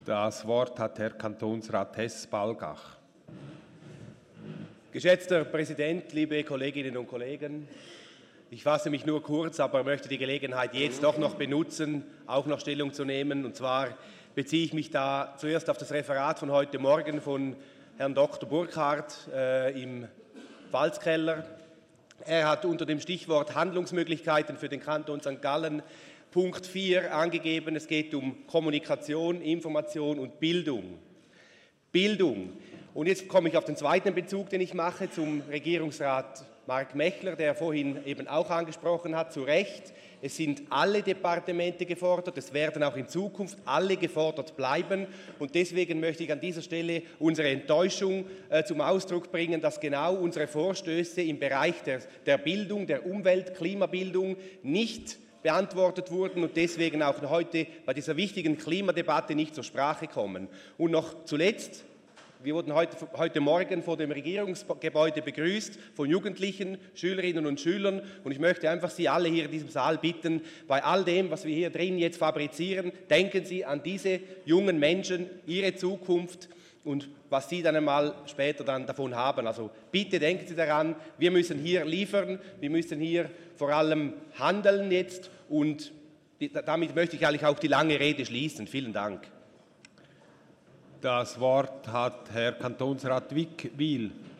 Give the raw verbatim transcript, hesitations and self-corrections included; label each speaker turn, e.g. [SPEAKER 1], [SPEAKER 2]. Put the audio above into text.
[SPEAKER 1] Das Wort hat Herr Kantonsrat Hess-Balgach.
[SPEAKER 2] Geschätzter Präsident, liebe Kolleginnen und Kollegen, ich fasse mich nur kurz, aber möchte die Gelegenheit jetzt doch noch benutzen, auch noch Stellung zu nehmen. Und zwar beziehe ich mich da zuerst auf das Referat von heute Morgen von Herrn Doktor Burkhardt äh, im Pfalzkeller. Er hat unter dem Stichwort Handlungsmöglichkeiten für den Kanton Sankt Gallen Punkt vier angegeben. Es geht um Kommunikation, Information und Bildung. Bildung. Und jetzt komme ich auf den zweiten Bezug, den ich mache, zum Regierungsrat Marc Mechler, der vorhin eben auch angesprochen hat, zu Recht. Es sind alle Departemente gefordert, es werden auch in Zukunft alle gefordert bleiben. Und deswegen möchte ich an dieser Stelle unsere Enttäuschung äh, zum Ausdruck bringen, dass genau unsere Vorstöße im Bereich der, der Bildung, der Umwelt-, Klimabildung nicht beantwortet wurden und deswegen auch heute bei dieser wichtigen Klimadebatte nicht zur Sprache kommen. Und noch zuletzt: Wir wurden heute, heute Morgen vor dem Regierungsgebäude begrüßt von Jugendlichen, Schülerinnen und Schülern. Und ich möchte einfach Sie alle hier in diesem Saal bitten, bei all dem, was wir hier drin jetzt fabrizieren, denken Sie an diese jungen Menschen, ihre Zukunft und was Sie dann einmal später dann davon haben. Also bitte denken Sie daran, wir müssen hier liefern, wir müssen hier vor allem handeln jetzt. Und damit möchte ich eigentlich auch die lange Rede schließen. Vielen Dank.
[SPEAKER 1] Das Wort hat Herr Kantonsrat Wickwil.